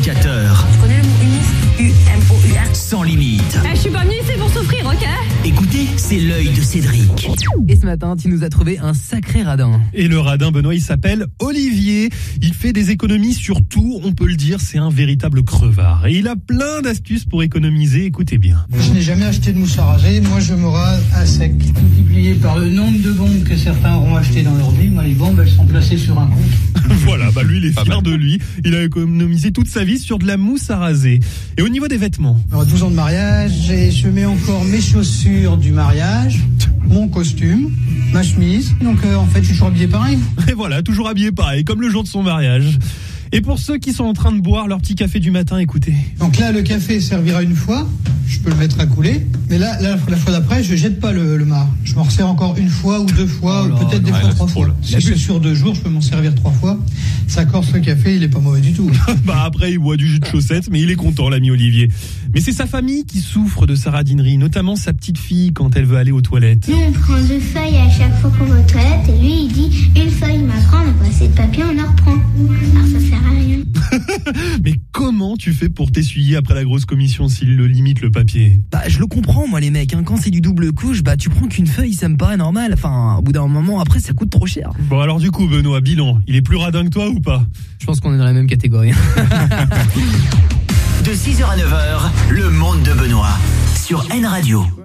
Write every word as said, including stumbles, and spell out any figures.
provocateur. Tu connais le mot humour? U M O U R. Sans limite. Eh, je suis pas venue ici pour souffrir, ok? Écoutez, c'est l'œil de Cédric. Et ce matin, tu nous as trouvé un sacré radin. Et le radin, Benoît, il s'appelle Olivier. Il fait des économies sur tout, on peut le dire, c'est un véritable crevard. Et il a plein d'astuces pour économiser, écoutez bien. Je n'ai jamais acheté de mousse à raser, moi je me rase à sec. Multiplié par le nombre de bombes que certains auront achetées dans leur vie, moi les bombes elles sont placées sur un compte. Voilà, bah lui il est fier de lui. Il a économisé toute sa vie sur de la mousse à raser. Et au niveau des vêtements, Alors douze ans de mariage et je mets encore mes chaussures du mariage, mon costume, ma chemise. Donc euh, en fait je suis toujours habillé pareil. et voilà, toujours habillé pareil, comme le jour de son mariage. Et pour ceux qui sont en train de boire leur petit café du matin, écoutez. Donc là le café servira une fois, je peux le mettre à couler. Mais là, là la fois d'après je jette pas le, le marc. Je m'en resserre encore une fois ou deux fois, Oh ou là, peut-être des ouais, fois là, trois c'est fois. trop, là. Si c'est sur deux jours je peux m'en servir trois fois. Ça corse le café, il est pas mauvais du tout. Bah après il boit du jus de chaussette, mais il est content l'ami Olivier. Mais c'est sa famille qui souffre de sa radinerie, notamment sa petite fille quand elle veut aller aux toilettes. Nous, on prend deux feuilles à chaque fois qu'on va aux toilettes et lui, il dit une feuille. Mais après, on n'a pas assez de papier, on en reprend. Alors, ça sert à rien. Mais comment tu fais pour t'essuyer après la grosse commission s'il le limite le papier? Bah, je le comprends, moi, les mecs. Hein. Quand c'est du double couche, bah, tu prends qu'une feuille, ça me paraît normal. Enfin, au bout d'un moment, après, ça coûte trop cher. Bon alors du coup Benoît, bilan, il est plus radin que toi ou pas? Je pense qu'on est dans la même catégorie. De six heures à neuf heures, le monde de Benoît sur N Radio.